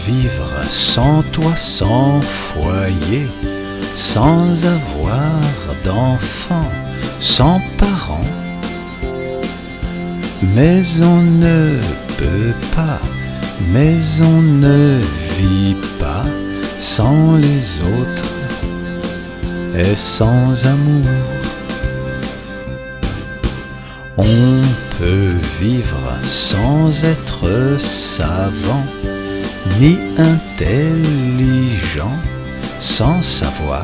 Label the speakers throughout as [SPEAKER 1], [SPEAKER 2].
[SPEAKER 1] vivre sans toit, sans foyer, sans avoir d'enfants, sans parents. Mais on ne peut pas, mais on ne vit pas sans les autres et sans amour. On peut vivre sans être savant, ni intelligent, sans savoir.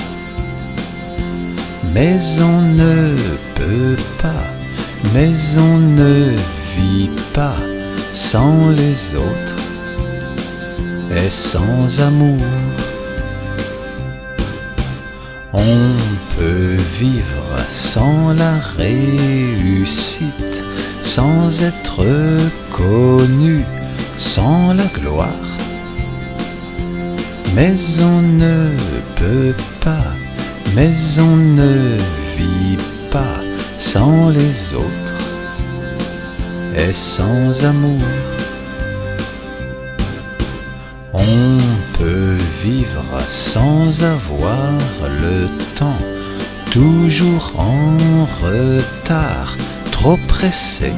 [SPEAKER 1] Mais on ne peut pas, mais on ne vit pas sans les autres et sans amour. On peut vivre sans la réussite, sans être connu, sans la gloire. Mais on ne peut pas, mais on ne vit pas sans les autres et sans amour. On peut vivre sans avoir le temps, toujours en retard, trop pressé.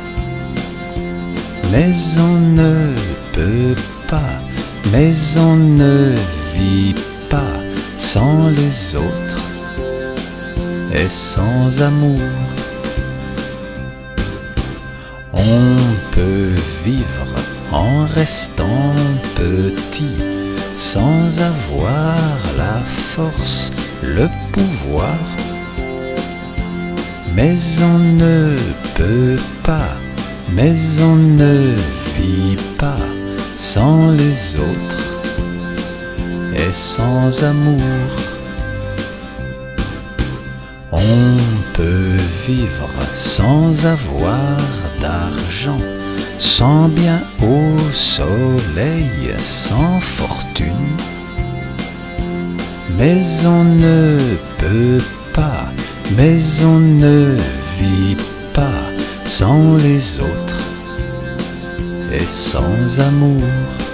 [SPEAKER 1] Mais on ne peut pas, mais on ne vit pas sans les autres et sans amour. On peut vivre en restant petit, sans avoir la force, le pouvoir. Mais on ne peut pas, mais on ne vit pas sans les autres et sans amour. On peut vivre sans avoir d'argent, sans bien au soleil, sans fortune. Mais on ne peut pas, mais on ne vit pas sans les autres et sans amour.